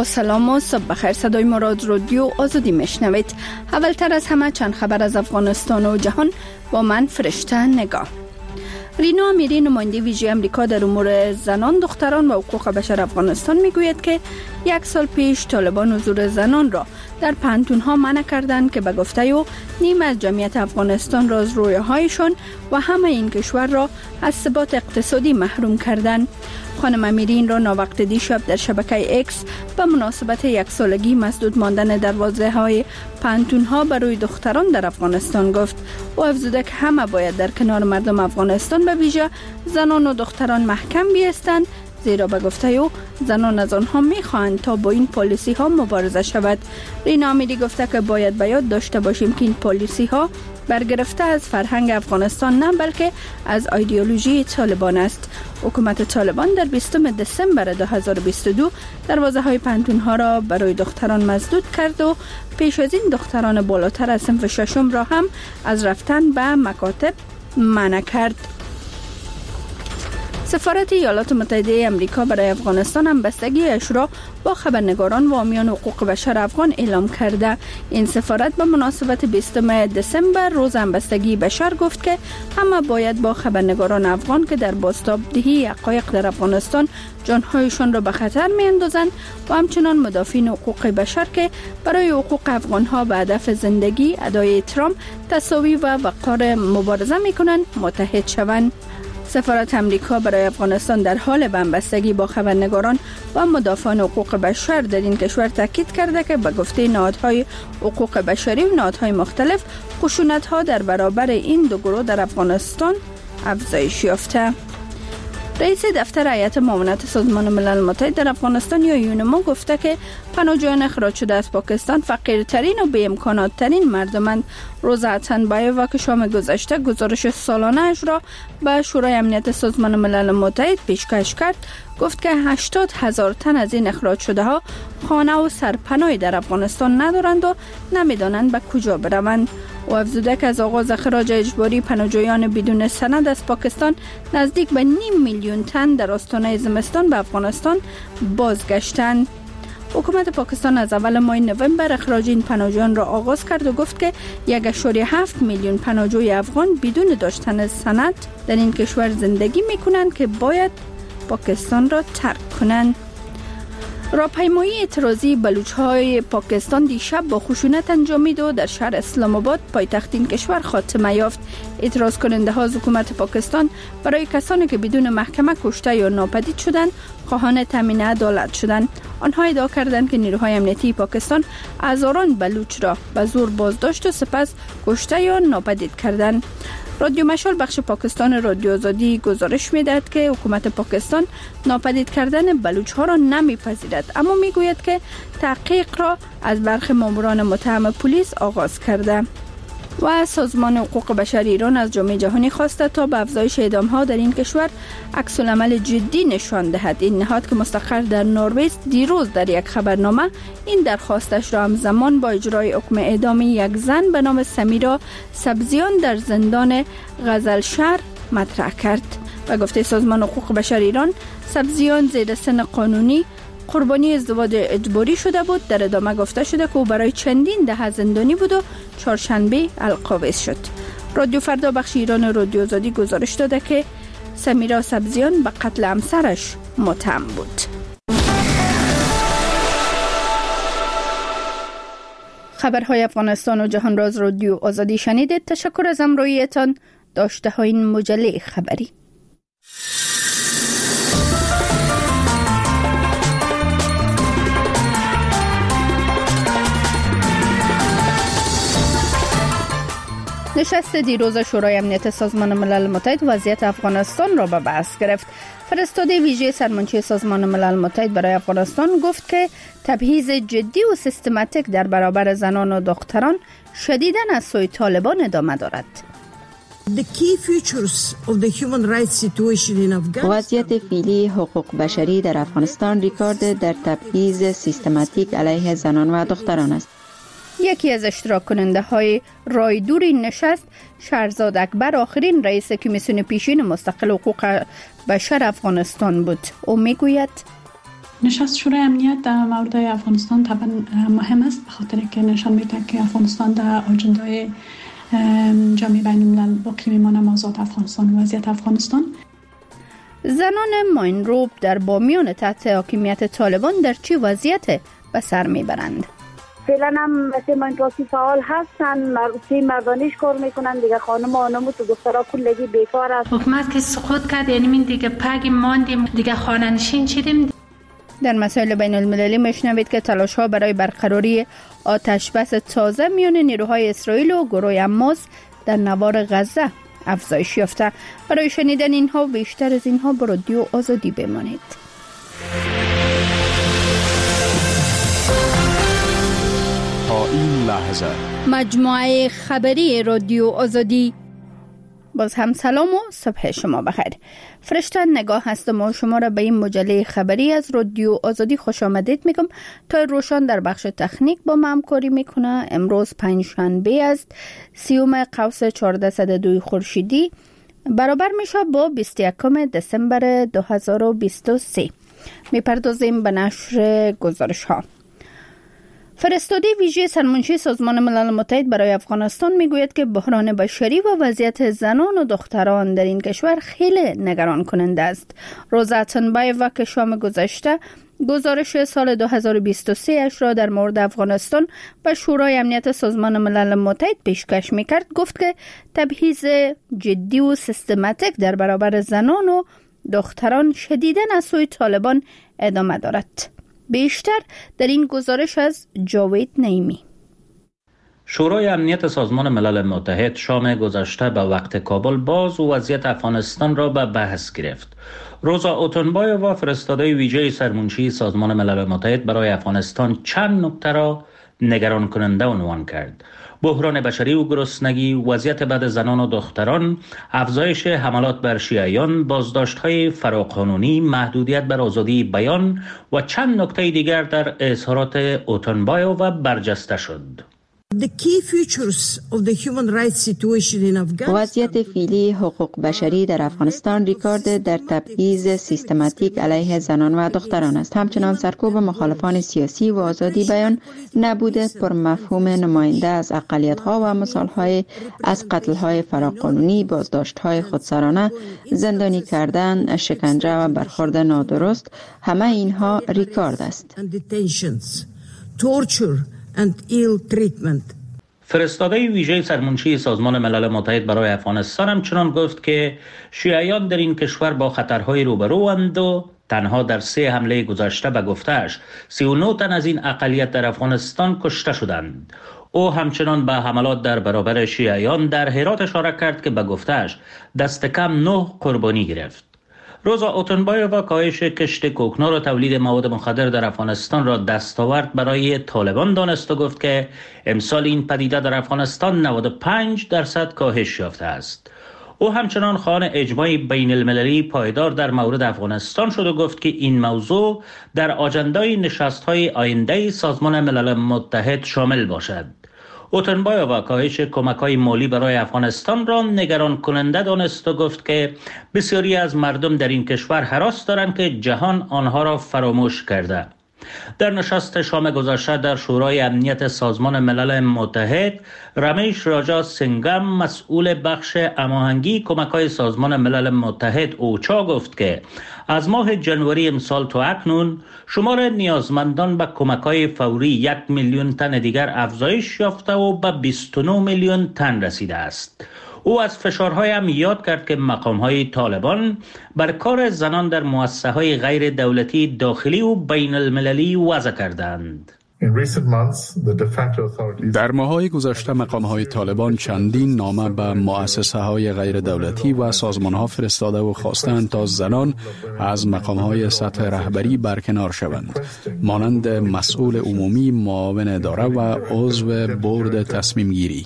با سلام و صبح بخیر. صدای مراد رادیو آزادی میشنوید. اولتر از همه چند خبر از افغانستان و جهان با من فرشته نگاه. رینا امیری نماینده ویژه امریکا در امور زنان، دختران و حقوق بشر افغانستان میگوید که 1 سال پیش طالبان حضور زنان را در پانتون‌ها منع کردند که به گفته او نیم از جمعیت افغانستان را از رویاهایشان و همه این کشور را از ثبات اقتصادی محروم کردند. خانم امیری این را ناوقت دیشب در شبکه اکس به مناسبت 1 سالگی مسدود ماندن دروازه‌های پانتون‌ها برای دختران در افغانستان گفت. او افزوده که همه باید در کنار مردم افغانستان به ویژه زنان و دختران محکم بایستند، زیرا به گفته او زنان از آنها می‌خواهند تا با این پالیسی ها مبارزه شود. رینا امیری گفته که باید به یاد داشته باشیم که این پالیسی ها برگرفته از فرهنگ افغانستان نه بلکه از ایدئولوژی طالبان است. حکومت طالبان در 20 دسامبر 2022 دروازه های پانتون ها را برای دختران مسدود کرد و پیش از این دختران بالاتر از صنف ششم را هم از رفتن به مکاتب منع کرد. سفارت ایالات متحده آمریکا برای افغانستان هم بستگیش را با خبرنگاران و حامیان حقوق بشر افغان اعلام کرده. این سفارت به مناسبت 20 دسامبر روز همبستگی بشر گفت که همه باید با خبرنگاران افغان که در بازتاب‌دهی حقایق در افغانستان جانهایشان را به خطر می‌اندازند و همچنان مدافعین حقوق بشر که برای حقوق افغان‌ها به هدف زندگی، ادای احترام، تساوی و وقار مبارزه می‌کنند متحد شوند. سفارت امریکا برای افغانستان در حال بستگی با خبرنگاران و مدافعان حقوق بشر در این کشور تاکید کرده که به گفته نهادهای حقوق بشری و نهادهای مختلف خشونت‌ها در برابر این دو گروه در افغانستان افزایش یافته. رئیس دفتر هیئت معاونت سازمان ملل متحد در افغانستان یا یونما گفته که پناهجویان اخراج شده از پاکستان فقیرترین و بی امکانات ترین مردمند. روزا اتنبایووا که شام گذشته گزارش سالانه اش را به شورای امنیت سازمان ملل متحد پیشکش کرد، گفت که 80,000 تن از این اخراج شده ها خانه و سرپناهی در افغانستان ندارند و نمیدانند به کجا بروند. و افزوده که از آغاز اخراج اجباری پناهجویان بدون سند از پاکستان نزدیک به 5 میلیون تن در آستانه زمستان به افغانستان بازگشتند. حکومت پاکستان از اول ماه نوامبر اخراج این پناهجویان را آغاز کرد و گفت که 1.7 میلیون پناهجوی افغان بدون داشتن سند در این کشور زندگی می‌کنند که باید پاکستان را ترک کنند. راهپیمایی اعتراضی بلوچ‌های پاکستان دیشب با خشونت انجامید و در شهر اسلام آباد پایتخت این کشور خاتمه یافت. اعتراض کننده ها از حکومت پاکستان برای کسانی که بدون محکمه کشته یا ناپدید شدند خواهان تامین عدالت شدند. آنها ادعا کردند که نیروهای امنیتی پاکستان هزاران بلوچ را به زور بازداشت و سپس کشته یا ناپدید کردند. رادیو مشال بخش پاکستان رادیو آزادی گزارش می‌دهد که حکومت پاکستان ناپدید کردن بلوچ ها را نمی‌پذیرد، اما می‌گوید که تحقیق را از برخی ماموران متهم پلیس آغاز کرده. و سازمان حقوق بشر ایران از جامعه جهانی خواسته تا به افزایش اعدام‌ها در این کشور عکس‌العمل جدی نشان دهد. این نهاد که مستقر در نروژ دیروز در یک خبرنامه این درخواستش را همزمان با اجرای حکم اعدام یک زن به نام سمیرا سبزیان در زندان غزلشهر مطرح کرد. و گفته سازمان حقوق بشر ایران سبزیان زیر سن قانونی قربانی ازدواج اجباری شده بود. در ادامه گفته شده که او برای چندین دهه زندانی بود و چهارشنبه القابض شد. رادیو فردا بخش ایران رادیو آزادی گزارش داده که سمیرا سبزیان به قتل همسرش متهم بود. خبرهای افغانستان و جهان را از رادیو آزادی شنیدید. تشکر از همراهیتان. داشته های این مجله خبری. نشست دیروز شورای امنیت سازمان ملل متحد وضعیت افغانستان را به بحث گرفت. فرستاده ویژه سرمنشی سازمان ملل متحد برای افغانستان گفت که تبعیض جدی و سیستماتیک در برابر زنان و دختران شدیداً از سوی طالبان ادامه دارد. وضعیت فعلی حقوق بشری در افغانستان ریکارد در تبعیض سیستماتیک علیه زنان و دختران است. یکی از اشتراک کننده های رایدور این نشست شهرزاد اکبر آخرین رئیس کمیسیون پیشین مستقل حقوق بشر افغانستان بود. او میگوید نشست شورای امنیت در مورد افغانستان طبعا مهم است، به خاطر که نشان میده که افغانستان در اجندای جامعه بین الملل باقی میمانه، آزاد افغانستان و وضعیت افغانستان. زنان ماینروب در بامیان تحت حاکمیت طالبان در چه وضعیت به سر میبرند؟ فعلا هم مثل ماینروبی فعال هستن، مردانیش کار میکنن دیگه، خانم و آنمو تو دخترها کلگی بیکار است. حکومت که سقوط کرد یعنی من دیگه پاگی ماندیم، دیگه خانه‌نشین شدیم. در مسائل بین المللی میشنوید که تلاش ها برای برقراری آتش بس تازه میان نیروهای اسرائیل و گروه حماس در نوار غزه افزایش یافته. برای شنیدن اینها و بیشتر از اینها با رادیو آزادی بمانید. تا این لحظه مجموعه خبری رادیو آزادی. باز هم سلام و صبح شما بخیر. فرشته نگاه هستم و شما را به این مجله خبری از رادیو آزادی خوش آمدید میگم. تا روشن در بخش تکنیک با ما همکاری میکنه. امروز پنجشنبه است، 30 قوس 1402 خورشیدی، برابر میشه با 21 دسامبر 2023. میپردازیم به نشر گزارش ها. فرستاده ویژه سرمنشی سازمان ملل متحد برای افغانستان میگوید که بحران بشری و وضعیت زنان و دختران در این کشور خیلی نگران کننده است. روزا اتنبایوا که شام گذشته گزارش سال 2023 اش را در مورد افغانستان به شورای امنیت سازمان ملل متحد پیشکش میکرد، گفت که تبعیض جدی و سیستماتیک در برابر زنان و دختران شدیداً از سوی طالبان ادامه دارد. بیشتر در این گزارش از جاوید نعیمی. شورای امنیت سازمان ملل متحد شام گذشته به وقت کابل باز وضعیت افغانستان را به بحث گرفت. روزا اوتنبایوا فرستاده ویژه سرمنشی سازمان ملل متحد برای افغانستان چند نکته را نگران کننده عنوان کرد: بحران بشری و گرسنگی، وضعیت بد زنان و دختران، افزایش حملات بر شیعیان، بازداشت‌های فراقانونی، محدودیت بر آزادی بیان و چند نکته دیگر در اظهارات اوتنبایوا برجسته شد. وضعیت فعلی حقوق بشری در افغانستان ریکارد در تبعیض سیستماتیک علیه زنان و دختران است. همچنان سرکوب مخالفان سیاسی و آزادی بیان، نبود پر مفهوم نماینده از اقلیت‌ها و مثال‌های از قتل‌های فراقانونی، بازداشت‌های خودسرانه، زندانی کردن، شکنجه و برخورد نادرست، همه اینها ریکارد است. فرستاده ویژه سرمنشی سازمان ملل متحد برای افغانستان همچنان گفت که شیعیان در این کشور با خطرهای روبروند و تنها در 3 حمله گذشته به گفته‌اش 39 تن از این اقلیت در افغانستان کشته شدند. او همچنان به حملات در برابر شیعیان در هرات اشاره کرد که به گفته‌اش دست کم 9 قربانی گرفت. روزا اوتنبایوا کاهش کشت کوکنار و تولید مواد مخدر در افغانستان را دستاورد برای طالبان دانست و گفت که امسال این پدیده در افغانستان 95% کاهش یافته است. او همچنان خواهان اجماع بین المللی پایدار در مورد افغانستان شد و گفت که این موضوع در آجندای نشست‌های آینده سازمان ملل متحد شامل باشد. اوتنبایوا کاهش کمک‌های مالی برای افغانستان را نگران کننده دانست و گفت که بسیاری از مردم در این کشور هراس دارند که جهان آنها را فراموش کرده. در نشست شام گذشته در شورای امنیت سازمان ملل متحد، رمیش راجا سنگم مسئول بخش هماهنگی کمک‌های سازمان ملل متحد اوچا گفت که از ماه جنوری امسال تا اکنون شمار نیازمندان به کمک‌های فوری 1 میلیون تن دیگر افزایش یافته و به 29 میلیون تن رسیده است. او از فشارهای هم یاد کرد که مقام‌های طالبان بر کار زنان در مؤسسه‌های غیر دولتی داخلی و بین المللی وضع کردند. در ماه‌های گذشته مقام‌های طالبان چندین نامه به مؤسسه‌های غیر دولتی و سازمان‌ها فرستاده و خواستند تا زنان از مقام‌های سطح رهبری برکنار شوند، مانند مسئول عمومی، معاون اداره و عضو بورد تصمیم گیری.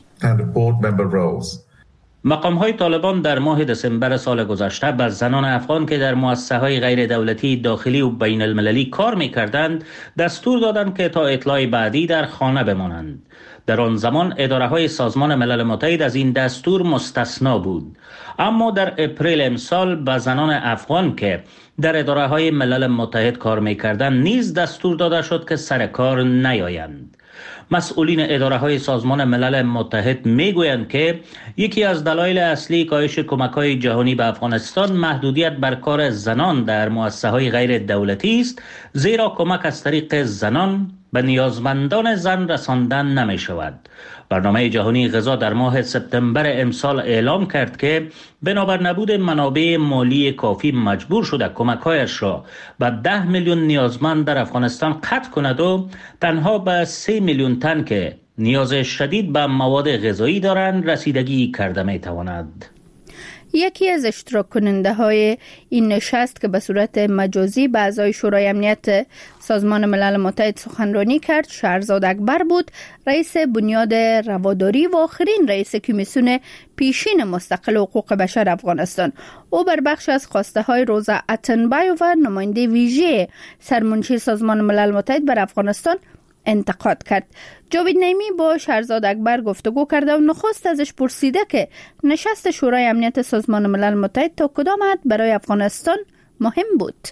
مقام‌های طالبان در ماه دسامبر سال گذشته به زنان افغان که در مؤسسه‌های غیر دولتی داخلی و بین المللی کار می‌کردند دستور دادند که تا اطلاع بعدی در خانه بمانند. در آن زمان اداره‌های سازمان ملل متحد از این دستور مستثنا بود، اما در اپریل امسال به زنان افغان که در اداره‌های ملل متحد کار می‌کردند نیز دستور داده شد که سر کار نیایند. مسئولین اداره‌های سازمان ملل متحد میگویند که یکی از دلایل اصلی کاهش کمک‌های جهانی به افغانستان محدودیت بر کار زنان در مؤسسه‌های غیر دولتی است، زیرا کمک از طریق زنان به نیازمندان زن رساندن نمی شود. برنامه جهانی غذا در ماه سپتامبر امسال اعلام کرد که بنابر نبود منابع مالی کافی مجبور شده کمک‌هایش را به 10 میلیون نیازمند در افغانستان قطع کند و تنها به 3 میلیون تن که نیاز شدید به مواد غذایی دارند رسیدگی کرده می تواند. یکی از اشتراک کننده های این نشست که به صورت مجازی به اعضای شورای امنیت سازمان ملل متحد سخنرانی کرد شهرزاد اکبر بود، رئیس بنیاد رواداری و آخرین رئیس کمیسیون پیشین مستقل حقوق بشر افغانستان. او بر بخش از خواسته های روزا اتنبایو و نماینده ویژه سرمنشی سازمان ملل متحد بر افغانستان انتقاد کرد. جاوید نعیمی با شهرزاد اکبر گفتگو کرده و نخست ازش پرسیده که نشست شورای امنیت سازمان ملل متحد تا کدام حد برای افغانستان مهم بود.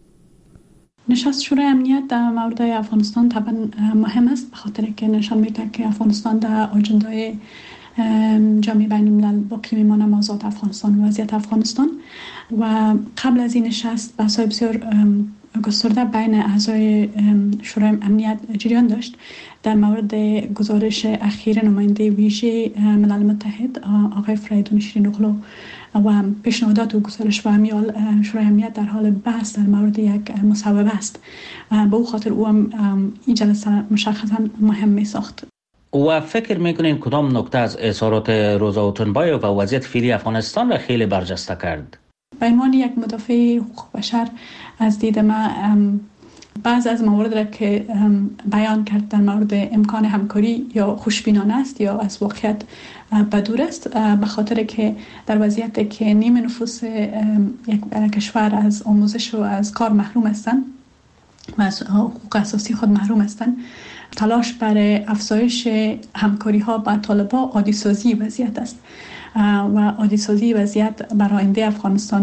نشست شورای امنیت در مورد افغانستان طبعا مهم است، به خاطر که نشان میده که افغانستان در آجندای جامعه بین الملل باقی میمانه موضوعات افغانستان و وضعیت افغانستان. و قبل از این نشست بحث‌های بسیار گسترده بین اعضای شورای امنیت جریان داشت در مورد گزارش اخیر نماینده ویژه ملل متحد آقای فریدون شیرین اغلو و پیشنهادات و گزارش و امیال شورای امنیت در حال بحث در مورد یک مصوبه است. به او خاطر او هم این جلسه مشخصا مهم می ساخت. و فکر میکنین کدام نکته از اظهارات روزا اوتنبایو و وضعیت فعلی افغانستان را خیلی برجسته کرد؟ به عنوان یک مدافع حقوق بشر از دید من بعض از موارد را که بیان کرد در مورد امکان همکاری یا خوشبینانه است یا از واقعیت بدور است، به خاطر که در وضعیتی که نیم نفوس یک کشور از آموزش و از کار محروم هستند و از حقوق اساسی خود محروم هستند، تلاش برای افزایش همکاری ها با طالبان عادی سازی وضعیت است و عادی سازی وضعیت برای آینده افغانستان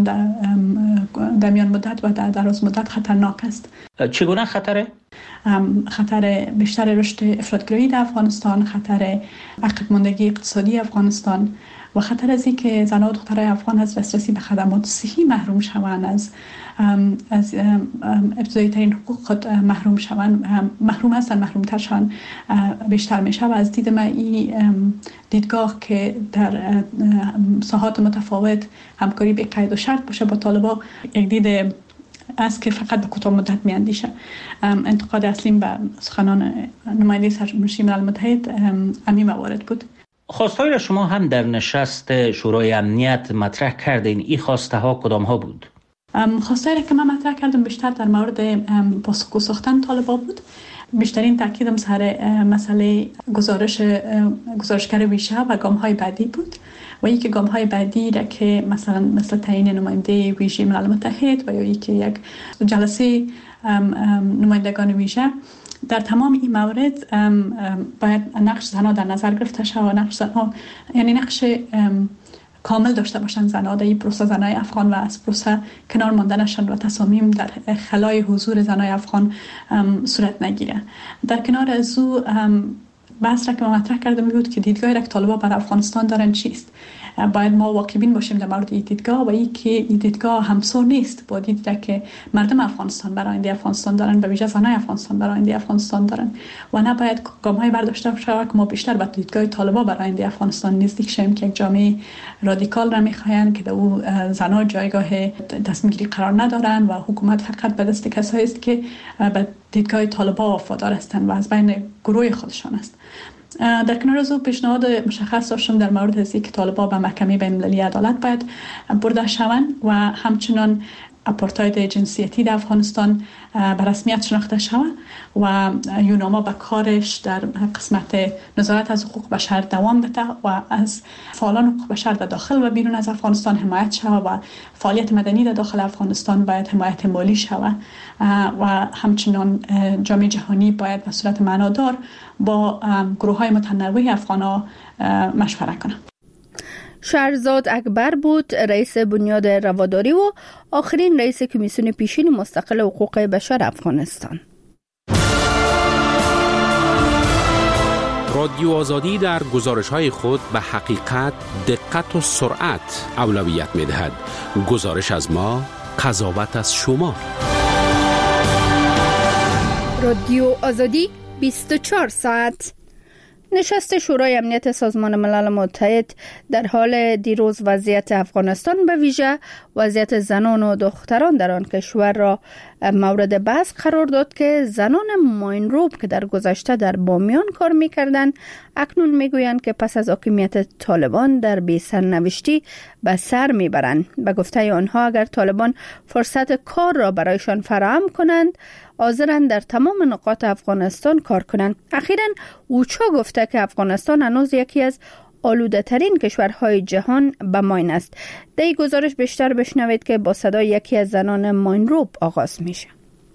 در میان مدت و در دراز مدت خطرناک است. چگونه خطره؟ خطر بیشتر رشد افراطگرایی در افغانستان، خطر عقب ماندگی اقتصادی افغانستان و خطر از این که زنان و دخترای افغان از دسترسی به خدمات صحی محروم شوند، از ابتدایی ترین حقوق خود محروم شوند، محروم هستند، محروم تر شوند بیشتر میشه. و از دید من این دیدگاه که در ساحات متفاوت همکاری به قید و شرط باشه با طالبان یک دید است که فقط به کوتاه مدت میاندیشه. انتقاد اصلیم به سخنان نماینده سرمنشی ملل متحد همین موارد بود. خواسته‌های را شما هم در نشست شورای امنیت مطرح کردین. این خواسته ها کدام ها بود؟ خواسته‌ای که من مطرح کردم بیشتر در مورد پاسخگو ساختن طالبان بود. بیشترین تاکیدم سر مسئله گزارشگر ویژه و گام‌های بعدی بود و یکی گام‌های بعدی را که مثل تعیین نماینده ویژه ملل متحد و یا یکی یک جلسه نمایندگان ویژه. در تمام این موارد باید نقش زنها در نظر گرفته شود و نقش زنها یعنی نقش کامل داشته باشند زنها در این پروسه زنای افغان و از پروسه کنار ماندنشان و تصامیم در خلای حضور زنای افغان صورت نگیره. در کنار از او بحث را که ما مطرح کرده بود که دیدگاهی را که طالبان بر افغانستان دارن چیست. باید ما واقع‌بین باشیم در مورد این دیدگاه و اینکه این دیدگاه همسو نیست با دیدگاهی که مردم افغانستان برای آینده افغانستان دارن، به ویژه زنای افغانستان برای آینده افغانستان دارن و نباید گام‌های برداشته شود که ما بیشتر به دیدگاه طالبان برای آینده افغانستان نزدیک شیم که یک جامعه رادیکال را می‌خواهند که در او زنها جایگاه تصمیم‌گیری قرار ندارن و حکومت فقط به دست کسایی است که به دیدگاه طالبان وفادار هستند و از بین گروه خودشان است. در کنار از او پیشنهاد مشخص داشتم در مورد از اینکه طالبان به محکمه بین‌المللی عدالت باید برده شوند و همچنان آپارتاید جنسیتی در افغانستان به رسمیت شناخته شود و یوناما به کارش در قسمت نظارت از حقوق بشر دوام بده و از فعالان حقوق بشر در داخل و بیرون از افغانستان حمایت شود و فعالیت مدنی در داخل افغانستان باید حمایت مالی شود و همچنان جامعه جهانی باید به صورت معنادار با گروه‌های متنوع افغان‌ها مشوره کنه. شهرزاد اکبر بود رئیس بنیاد رواداری و آخرین رئیس کمیسیون پیشین مستقل حقوق بشر افغانستان. رادیو آزادی در گزارش‌های خود به حقیقت، دقت و سرعت اولویت می‌دهد. گزارش از ما، قضاوت از شما. رادیو آزادی 24 ساعت. نشست شورای امنیت سازمان ملل متحد در حال دیروز وضعیت افغانستان به ویژه وضعیت زنان و دختران در آن کشور را مورد بحث قرار داد که زنان ماینروب که در گذشته در بامیان کار می‌کردند اکنون می‌گویند که پس از حاکمیت طالبان در بی‌سرنوشتی به سر می‌برند. به گفته آنها اگر طالبان فرصت کار را برایشان فراهم کنند حاضرند در تمام نقاط افغانستان کار کنند. اخیراً اوچا گفته که افغانستان هنوز یکی از آلوده ترین کشورهای جهان به ماین است. در این گزارش بیشتر بشنوید که با صدای یکی از زنان ماینروب آغاز میشه.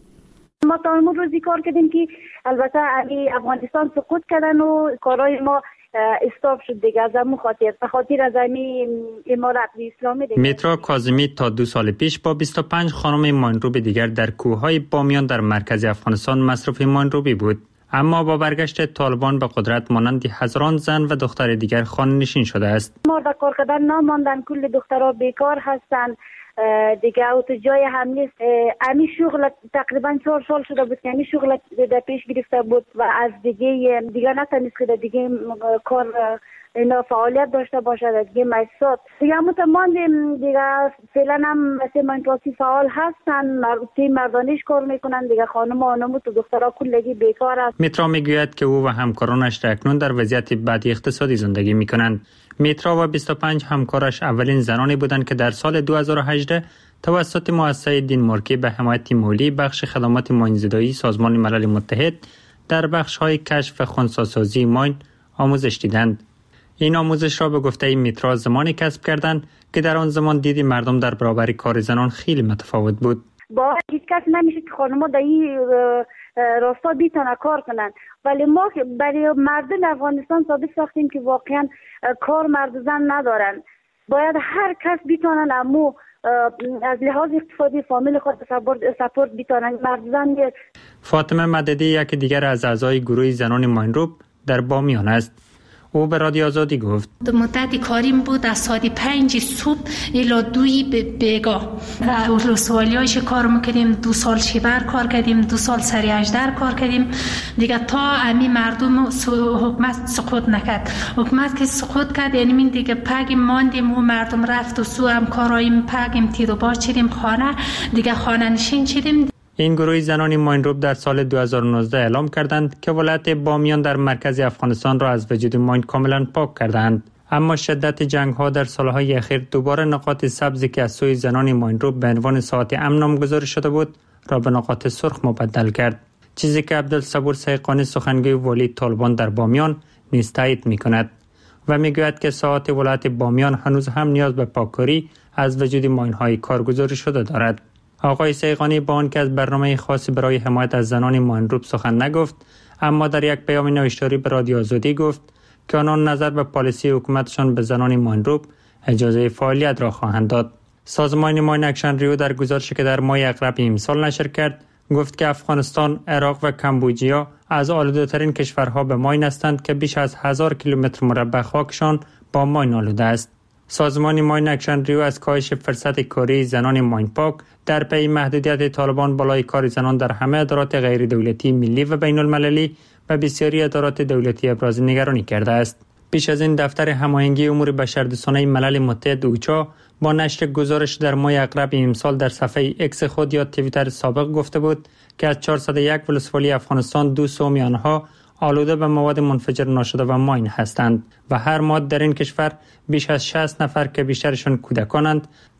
ما تا همون روزی کار کردیم که البته افغانستان سقوط کردن و کارهای ما استاپ شد دیگه از همون خاطر از امارت اسلامی دیگه. میترا کاظمی تا 2 سال پیش با 25 خانم ماینروب دیگر در کوههای بامیان در مرکز افغانستان مصروف ماینروبی بود. اما با برگشت طالبان به قدرت مانند هزاران زن و دختر دیگر خانه نشین شده است. ما در کار کردن نماندن، کل دخترها بیکار هستند دیگه و تو جای هم نیست. امی شغل تقریبا 4 سال شده بود که امی شغل در پیش گرفته بود و از دیگه نتونست که دیگه کار اینا فعالیت داشته باشه دیگه مایسات دیگه متماندیم دیگه فعلا هم مثل من کلاسی فعال هستن مردانیش کار میکنن دیگه خانم و تو دخترها کلگی بیکار است. میترا میگوید که او و همکارانش اکنون در وضعیت بد اقتصادی زندگی میکنند. میترا و 25 همکارش اولین زنانی بودند که در سال 2018 توسط مؤسسه دینمارکی به حمایت مالی بخش خدمات ماینزدایی سازمان ملل متحد در بخش‌های کشف خنثی‌سازی ماین آموزش دیدند. این آموزش را به گفته میترا زمانی کسب کردند که در آن زمان دیدی مردم در برابر کار زنان خیلی متفاوت بود. با هیچ کس نمیشه که خانم‌ها در این راستا بیتونه کار کنند، ولی ما برای مردم افغانستان ثابت ساختیم که واقعا کار مرد زن ندارن. باید هر کس بیتونن امو از لحاظ اقتصادی فامیل خود سپورت بیتونن مرد زن. فاطمه مددی یک دیگر از اعضای گروه زنان ماینروب در بامیان است. او به رادیو آزادی گفت مدت کاریم بود از ساعت 5 صبح الی 2 بیگاه. رسوالیایش کار میکردیم، 2 سال شیبر کار کردیم، 2 سال سری اجدر کار کردیم دیگه تا امی مردم حکومت سقوط نکرد. حکومت که سقوط کرد یعنی من دیگه پاگیم ماندیم و مردم رفت و سو هم کارایم پاگیم تیر و بار چیدیم خانه دیگه خانه نشین چیدیم. این گروه زنان ماینروب در سال 2019 اعلام کردند که ولایت بامیان در مرکز افغانستان را از وجود ماین کاملا پاک کردند. اما شدت جنگ ها در سالهای اخیر دوباره نقاط سبزی که از سوی زنان ماینروب به عنوان ساعت امن نامگذاری شده بود را به نقاط سرخ مبدل کرد، چیزی که عبدالصبور سیقانی سخنگوی والی طالبان در بامیان نیز تایید می‌کند و میگوید که ساعت ولایت بامیان هنوز هم نیاز به پاککاری از وجود ماین‌های کارگزاری شده دارد. آقای سیقانی با آنکه از برنامه خاصی برای حمایت از زنان ماینروب سخن نگفت، اما در یک پیام نوشتاری به رادیو آزادی گفت که آنان نظر به پالیسی حکومتشان به زنان ماینروب اجازه فعالیت را خواهند داد. سازمان ماین اکشن ریو در گزارشی که در ماه اقرب امسال نشر کرد گفت که افغانستان، عراق و کمبوجیا از آلوده‌ترین کشورها به ماین هستند که بیش از 1000 کیلومتر مربع خاکشان با ماین آلوده است. سازمان ماین اکشن ریو از کاهش فرصت کاری زنان ماین پاک در پی محدودیت طالبان بالای کار زنان در همه ادارات غیر دولتی ملی و بین المللی و بسیاری ادارات دولتی ابراز نگرانی کرده است. پیش از این دفتر هماهنگی امور بشردوستانه ملل متحد اوچا با نشر گزارش در ماه اقرب امسال در صفحه اکس خود یا توییتر سابق گفته بود که از 401 ولسوالی افغانستان 200 آنها آلوده به مواد منفجر ناشده و ماین هستند و هر ماه در این کشور بیش از 60 نفر که بیشترشان کودکانند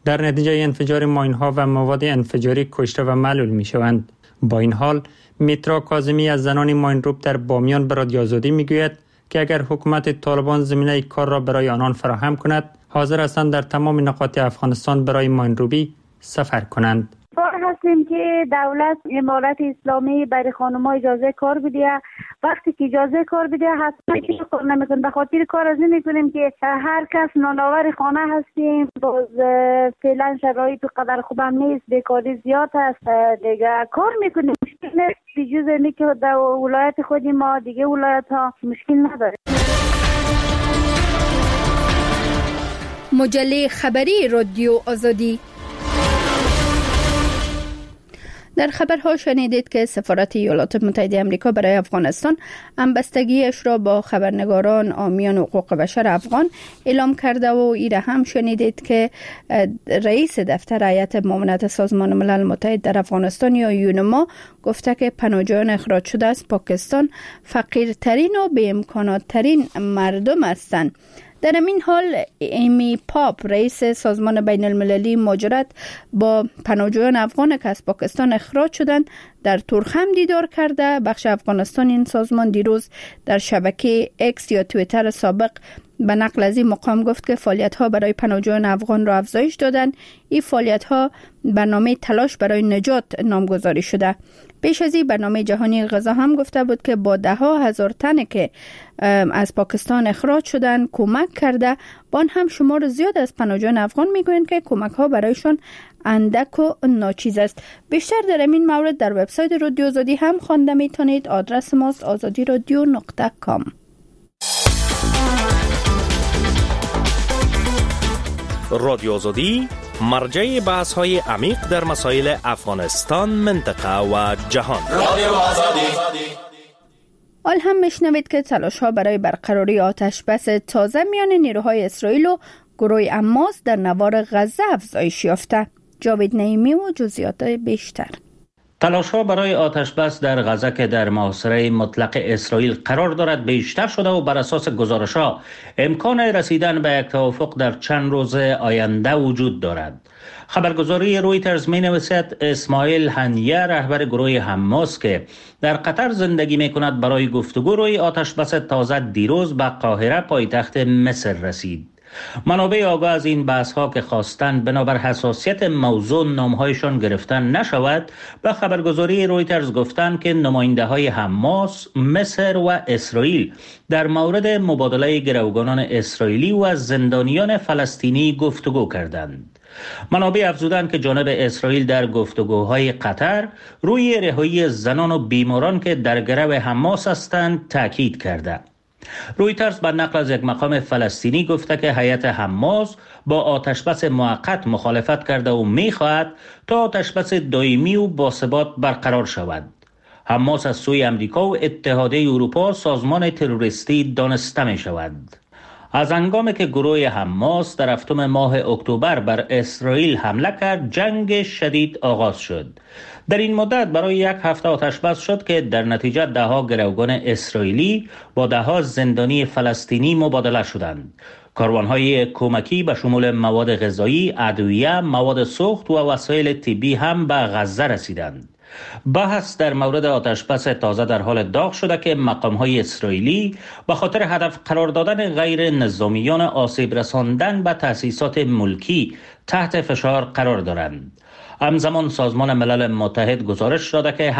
در نتیجه انفجار ماین‌ها و مواد انفجاری کشته و معلول می‌شوند. با این حال میترا کاظمی از زنان ماینروب در بامیان به رادیو آزادی میگوید که اگر حکومت طالبان زمینه کار را برای آنان فراهم کند، حاضر هستند در تمام نقاط افغانستان برای ماینروبی سفر کنند. هستیم که دولت امارت اسلامی برای خانم‌ها اجازه کار بده. وقتی که اجازه کار بده حتما که کار نمی‌کنیم. به خاطر کار از نمی‌کنیم که هر کس نانآور خانه هستیم. باز فعلا شرایط قدر خوبم نیست، بیکاری زیاد است. دیگه کار می‌کنیم. مشکل نیست. بجز اینکه در ولایت خود ما دیگه ولایت‌ها مشکل نداره. مجله خبری رادیو آزادی. در خبرها شنیدید که سفارت ایالات متحده آمریکا برای افغانستان همبستگیش را با خبرنگاران حامیان حقوق بشر افغان اعلام کرده و ایره هم شنیدید که رئیس دفتر هیئت معاونت سازمان ملل متحد در افغانستان یا یونما گفته که پناهجویان اخراج شده از پاکستان فقیرترین و بی امکانات ترین مردم هستند. در این حال ایمی پاپ رئیس سازمان بین المللی مهاجرت با پناهجویان افغان که از پاکستان اخراج شدند در تورخم دیدار کرده. بخش افغانستان این سازمان دیروز در شبکه اکس یا توییتر سابق به نقل از این مقام گفت که فعالیت‌ها برای پناهجویان افغان را افزایش دادند. این فعالیت‌ها برنامه تلاش برای نجات نامگذاری شده. پیش از این برنامه جهانی غذا هم گفته بود که با 10,000 تن که از پاکستان اخراج شدن کمک کرده. با آن هم شمار زیاد از پناهجویان افغان میگویند که کمک‌ها برایشان اندک و ناچیز است. بیشتر در این مورد در وبسایت رادیو آزادی هم خوانده میتونید. آدرس ماست azadiradio.com. رادیو آزادی مرجع بحث‌های عمیق در مسائل افغانستان، منطقه و جهان. رادیو آزادی. حال هم میشنوید که تلاش‌ها برای برقراری آتش بس تازه میان نیروهای اسرائیل و گروه حماس در نوار غزه افزایش یافته. جاوید نعیمی و جزئیات بیشتر. تلاش‌ها برای آتش‌بس در غزه که در محاصره مطلق اسرائیل قرار دارد بیشتر شده و بر اساس گزارش‌ها امکان رسیدن به یک توافق در چند روز آینده وجود دارد. خبرگزاری رویترز می‌نویسد اسماعیل هنیه رهبر گروه حماس که در قطر زندگی می‌کند برای گفتگو روی آتش‌بس تازه دیروز به قاهره پایتخت مصر رسید. منابع آگاه از این بحث‌ها که خواستند بنابر حساسیت موضوع نام‌هایشان گرفتن نشود به خبرگزاری رویترز گفتند که نماینده‌های حماس، مصر و اسرائیل در مورد مبادله گروگانان اسرائیلی و زندانیان فلسطینی گفتگو کردند. منابع افزودند که جانب اسرائیل در گفتگوهای قطر روی رهایی زنان و بیماران که در گرو حماس هستند تاکید کرده. رویترز به نقل از یک مقام فلسطینی گفته که هیئت حماس با آتشبس موقت مخالفت کرده و می‌خواهد تا آتشبس دائمی و باثبات برقرار شود. حماس از سوی امریکا و اتحادیه اروپا سازمان تروریستی دانسته می شود. از هنگامی که گروه حماس در هفتم ماه اکتبر بر اسرائیل حمله کرد، جنگ شدید آغاز شد. در این مدت برای یک هفته آتشبس شد که در نتیجه 10 گروگان اسرائیلی با 10 زندانی فلسطینی مبادله شدند. کاروان‌های کمکی به شمول مواد غذایی، ادویه، مواد سوخت و وسایل طبی هم به غزه رسیدند. بحث در مورد آتشبس تازه در حال داغ شده که مقام‌های اسرائیلی به خاطر هدف قرار دادن غیر نظامیان آسیب رساندن به تأسیسات ملکی تحت فشار قرار دارند. همزمان سازمان ملل متحد گزارش داده که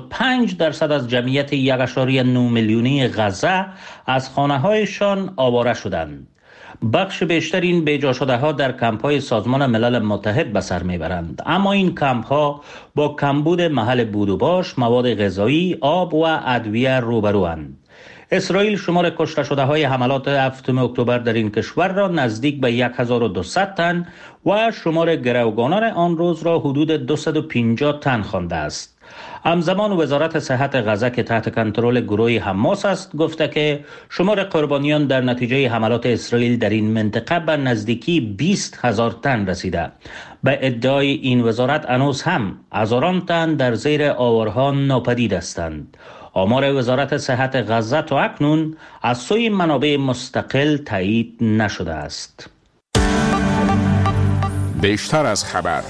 85% از جمعیت 1.9 میلیونی غزه از خانه‌هایشان آواره شدند. بخش بیشتر این بیجا شده ها در کمپ های سازمان ملل متحد به سر میبرند، اما این کمپ ها با کمبود محل بود و باش، مواد غذایی، آب و ادویه روبروند. اسرائیل شمار کشته شده های حملات 7 اکتبر در این کشور را نزدیک به 1200 تن و شمار گروگانان آن روز را حدود 250 تن خوانده است. همزمان وزارت صحت غزه که تحت کنترل گروه حماس است گفته که شمار قربانیان در نتیجه حملات اسرائیل در این منطقه به نزدیکی 20,000 تن رسیده. به ادعای این وزارت هنوز هم هزاران تن در زیر آوارها ناپدید هستند. آمار وزارت صحت غزه تا اکنون از سوی منابع مستقل تایید نشده است. بیشتر از خبر.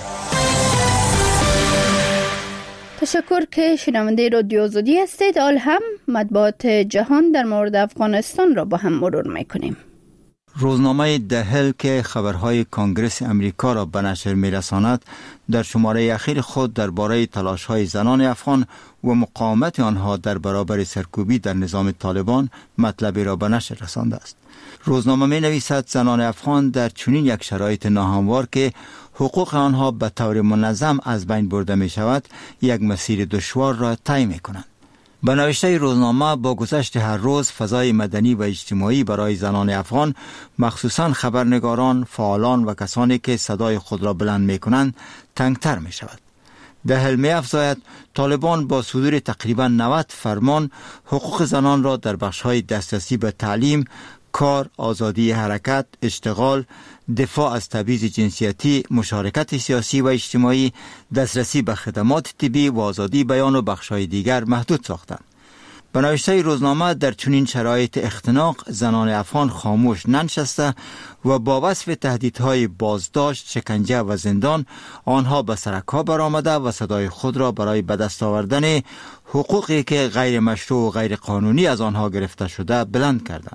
تشکر که شنونده رادیو آزادی هستید. حال هم مطبوعات جهان در مورد افغانستان را با هم مرور میکنیم. روزنامه ده هیل که خبرهای کنگرس امریکا را به نشر می‌رساند در شماره اخیر خود درباره تلاش‌های زنان افغان و مقاومت آنها در برابر سرکوبی در نظام طالبان مطلبی را به نشر رسانده است. روزنامه می‌نویسد زنان افغان در چنین یک شرایط ناهموار که حقوق آنها به طور منظم از بین برده می‌شود یک مسیر دشوار را طی می‌کنند. به نوشته روزنامه با گذشت هر روز فضای مدنی و اجتماعی برای زنان افغان مخصوصاً خبرنگاران، فعالان و کسانی که صدای خود را بلند می‌کنند تنگتر می‌شود. ده هیل می‌افزاید طالبان با صدور تقریباً 90 فرمان حقوق زنان را در بخش‌های دسترسی به تعلیم، کار، آزادی حرکت، اشتغال، دفاع از تبعیض جنسیتی، مشارکت سیاسی و اجتماعی، دسترسی به خدمات طبی و آزادی بیان و بخش‌های دیگر محدود ساختند. به نوشته روزنامه در چنین شرایط اختناق زنان افغان خاموش ننشسته و با وصف تهدیدهای بازداشت، شکنجه و زندان آنها به سرک‌ها برآمده و صدای خود را برای به دست آوردن حقوقی که غیر مشروع و غیر قانونی از آنها گرفته شده بلند کردند.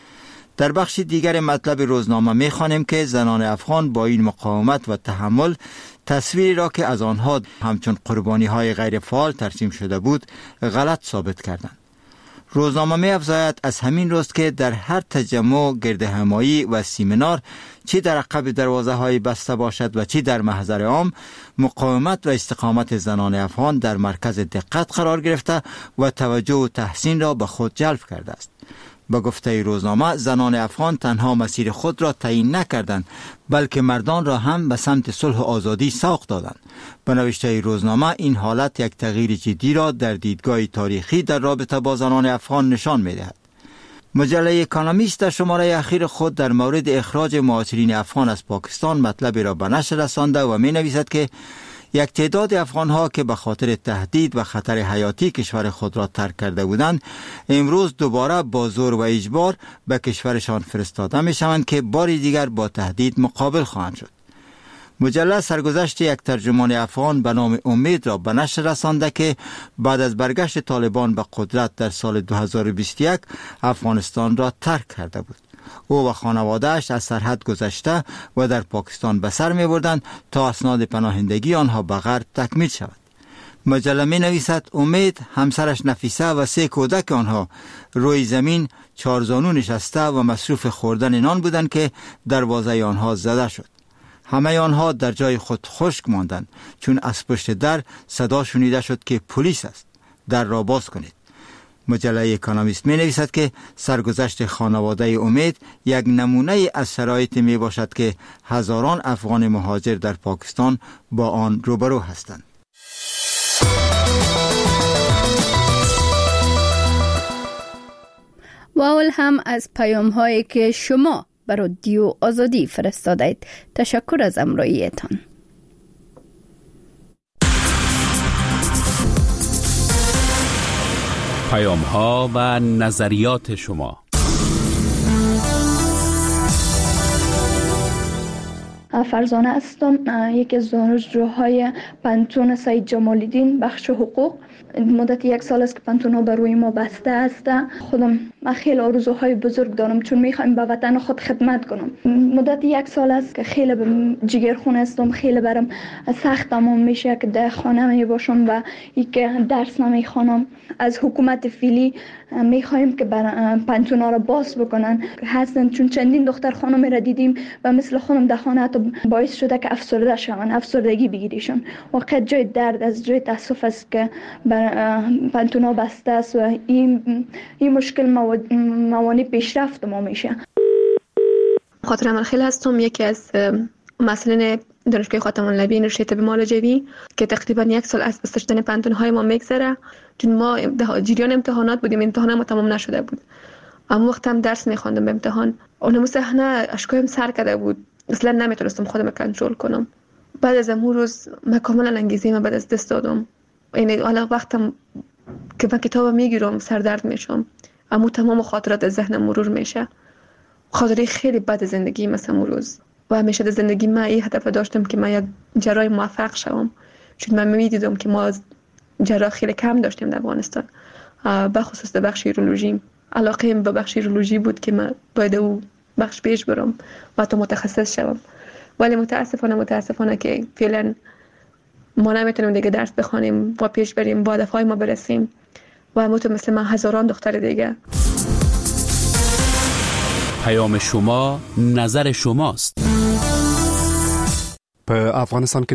در بخش دیگر مطلب روزنامه می‌خوانیم که زنان افغان با این مقاومت و تحمل تصویری را که از آنها همچون قربانی‌های غیر فعال ترسیم شده بود غلط ثابت کردند. روزنامه می‌افزاید از همین روز که در هر تجمع، گردهمایی و سیمینار چی در عقب دروازه‌های بسته باشد و چی در محضر عام، مقاومت و استقامت زنان افغان در مرکز دقت قرار گرفته و توجه و تحسین را به خود جلب کرده است. با گفته روزنامه زنان افغان تنها مسیر خود را تعیین نکردند بلکه مردان را هم به سمت صلح و آزادی سوق دادند. به نوشته روزنامه این حالت یک تغییر جدی را در دیدگاه تاریخی در رابطه با زنان افغان نشان می‌دهد. مجله اکونومیست در شماره اخیر خود در مورد اخراج مهاجرین افغان از پاکستان مطلبی را به نشر رسانده و می‌نویسد که یک تعداد افغان‌ها که به خاطر تهدید و خطر حیاتی کشور خود را ترک کرده بودند امروز دوباره با زور و اجبار به کشورشان فرستاده می‌شوند که باری دیگر با تهدید مقابل خواهند شد. مجله سرگذشت یک ترجمان افغان به نام امید را به نشر رسانده که بعد از برگشت طالبان به قدرت در سال 2021 افغانستان را ترک کرده بود. او و خانواده‌اش از سرحد گذشته و در پاکستان به سر می‌بردند تا اسناد پناهندگی آنها به غرب تکمیل شود. مجله می‌نویسد امید، همسرش نفیسه و 3 کودک آنها روی زمین چارزانو نشسته و مصروف خوردن نان بودند که دروازه آنها زده شد. همه آنها در جای خود خشک ماندند چون از پشت در صدا شنیده شد که پلیس است، در را باز کنید. مجله اکونومیست می نویسد که سرگذشت خانواده امید یک نمونه از شرایط می باشد که هزاران افغان مهاجر در پاکستان با آن روبرو هستند. و اول هم از پیام هایی که شما بر رادیو آزادی فرستادید. تشکر از همراهیتان. پیام ها و نظریات شما. فرزانه هستم، یکی از دانشجوهای پانتون سید جمال‌الدین بخش حقوق. مدت 1 سال است که پانتون ها بر روی ما بسته است. خودم خیلی آرزوهای بزرگ دارم چون میخوایم به وطن خود خدمت کنم. مدت 1 سال است که خیلی جگرخون هستم، خیلی برام سخت تمام میشه که در خانه می باشم و یک درس نمیخوانم. از حکومت فعلی میخوایم که پانتون ها را باز بکنن هستن چون چندین دختر خانم را دیدیم و مثل خانم در خانه باعث شده که افسرده شوند، افسردگی بگیریشون. واقعا جای درد از جای تاسف است که پانتون ها بسته است و این مشکل موانع پیشرفت ما میشه. خاطر عملخیل هستم، یکی از مسئولین دانشگاه خاتم النبی رشته معالجوی که تقریبا 1 سال از بسته شدن پانتون های ما میگذره چون ما جریان امتحانات بودیم، امتحان ما تمام نشده بود. اما وقت هم درس میخواندم به امتحان اونم صحنه اشکایم سر کرده بود، اصلا نمیتونستم خودم کنترل کنم. بعد از اون روز من کاملا انگیزه من بعد از دست دادم. یعنی حالا وقتم که من کتاب میگیرم سردرد میشم، اما تمام خاطرات از ذهنم مرور میشه. خاطره خیلی بد زندگی مثلا اون روز و همیشه در زندگی من این هدف داشتم که من یک جراح موفق شوم، چون من میدیدم که ما جراح خیلی کم داشتیم در افغانستان، به خصوص در بخش یورولوژی. علاقه به بخش یورولوژی بود که من باید او بخش پیش برم و تا متخصص شوم، ولی متاسفانه که فعلا ما نمیتونیم دیگه درس بخوانیم و پیش بریم با هدفهای ما برسیم و مثل من هزاران دختر دیگه. پیام شما، نظر شماست. په افغانستان کې